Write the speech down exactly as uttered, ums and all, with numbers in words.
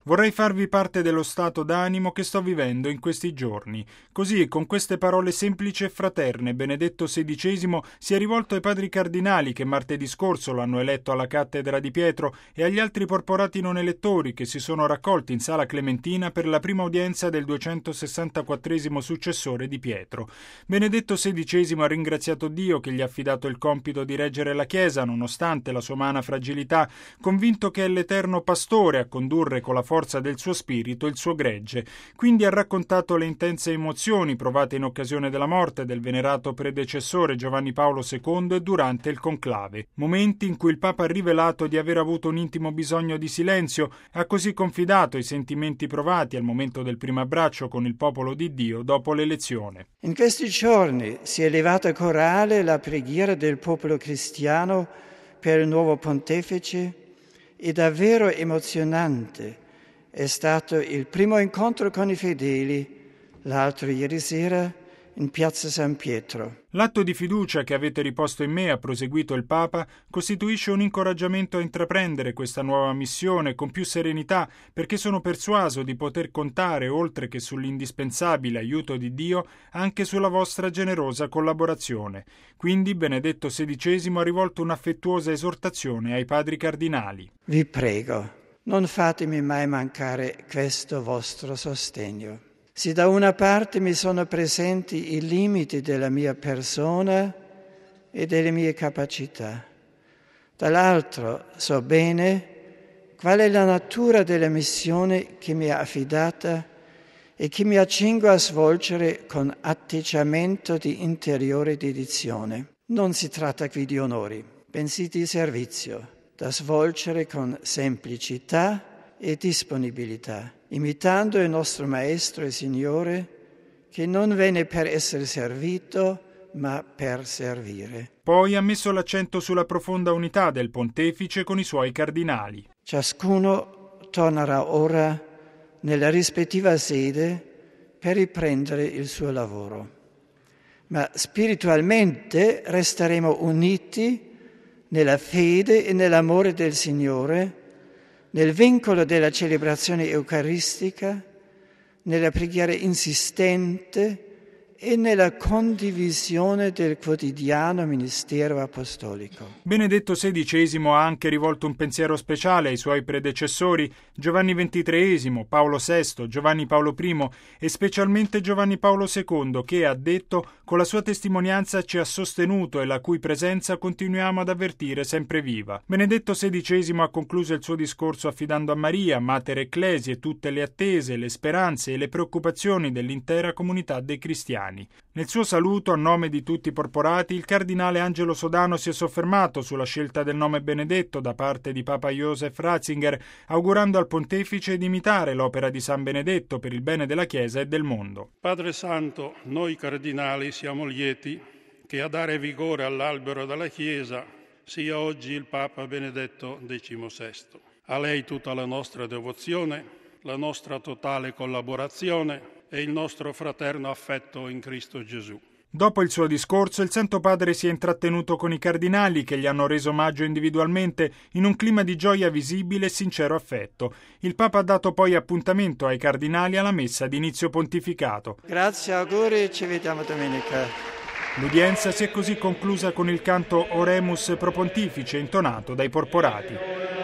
Vorrei farvi parte dello stato d'animo che sto vivendo in questi giorni. Così, con queste parole semplici e fraterne, Benedetto sedicesimo si è rivolto ai padri cardinali che martedì scorso lo hanno eletto alla cattedra di Pietro e agli altri porporati non elettori che si sono raccolti in Sala Clementina per la prima udienza del duecentosessantaquattresimo successore di Pietro. Benedetto sedicesimo ha ringraziato Dio che gli ha affidato il compito di reggere la Chiesa nonostante la sua umana fragilità, convinto che è l'eterno pastore a condurre con la forza forza del suo spirito il suo gregge. Quindi ha raccontato le intense emozioni provate in occasione della morte del venerato predecessore Giovanni Paolo secondo e durante il conclave, momenti in cui il Papa ha rivelato di aver avuto un intimo bisogno di silenzio, ha così confidato i sentimenti provati al momento del primo abbraccio con il popolo di Dio dopo l'elezione. In questi giorni si è elevata corale la preghiera del popolo cristiano per il nuovo pontefice e davvero emozionante è stato il primo incontro con i fedeli, l'altro ieri sera in piazza San Pietro. L'atto di fiducia che avete riposto in me, ha proseguito il Papa, costituisce un incoraggiamento a intraprendere questa nuova missione con più serenità, perché sono persuaso di poter contare, oltre che sull'indispensabile aiuto di Dio, anche sulla vostra generosa collaborazione. Quindi Benedetto sedicesimo ha rivolto un'affettuosa esortazione ai padri cardinali. Vi prego, non fatemi mai mancare questo vostro sostegno. Se da una parte mi sono presenti i limiti della mia persona e delle mie capacità, dall'altro so bene qual è la natura della missione che mi è affidata e che mi accingo a svolgere con atteggiamento di interiore dedizione. Non si tratta qui di onori, bensì di servizio, da svolgere con semplicità e disponibilità, imitando il nostro Maestro e Signore, che non venne per essere servito, ma per servire. Poi ha messo l'accento sulla profonda unità del pontefice con i suoi cardinali. Ciascuno tornerà ora nella rispettiva sede per riprendere il suo lavoro, ma spiritualmente resteremo uniti nella fede e nell'amore del Signore, nel vincolo della celebrazione eucaristica, nella preghiera insistente e nella condivisione del quotidiano ministero apostolico. Benedetto sedicesimo ha anche rivolto un pensiero speciale ai suoi predecessori Giovanni ventitreesimo, Paolo sesto, Giovanni Paolo primo e specialmente Giovanni Paolo secondo che, ha detto, con la sua testimonianza ci ha sostenuto e la cui presenza continuiamo ad avvertire sempre viva. Benedetto sedicesimo ha concluso il suo discorso affidando a Maria, Mater Ecclesiae, tutte le attese, le speranze e le preoccupazioni dell'intera comunità dei cristiani. Nel suo saluto a nome di tutti i porporati, il cardinale Angelo Sodano si è soffermato sulla scelta del nome Benedetto da parte di Papa Joseph Ratzinger, augurando al pontefice di imitare l'opera di San Benedetto per il bene della Chiesa e del mondo. Padre Santo, noi cardinali siamo lieti che a dare vigore all'albero della Chiesa sia oggi il Papa Benedetto diciannovesimo. A lei tutta la nostra devozione, la nostra totale collaborazione e il nostro fraterno affetto in Cristo Gesù. Dopo il suo discorso, il Santo Padre si è intrattenuto con i cardinali che gli hanno reso omaggio individualmente in un clima di gioia visibile e sincero affetto. Il Papa ha dato poi appuntamento ai cardinali alla messa di inizio pontificato. Grazie, auguri, ci vediamo domenica. L'udienza si è così conclusa con il canto Oremus pro Pontifice intonato dai porporati.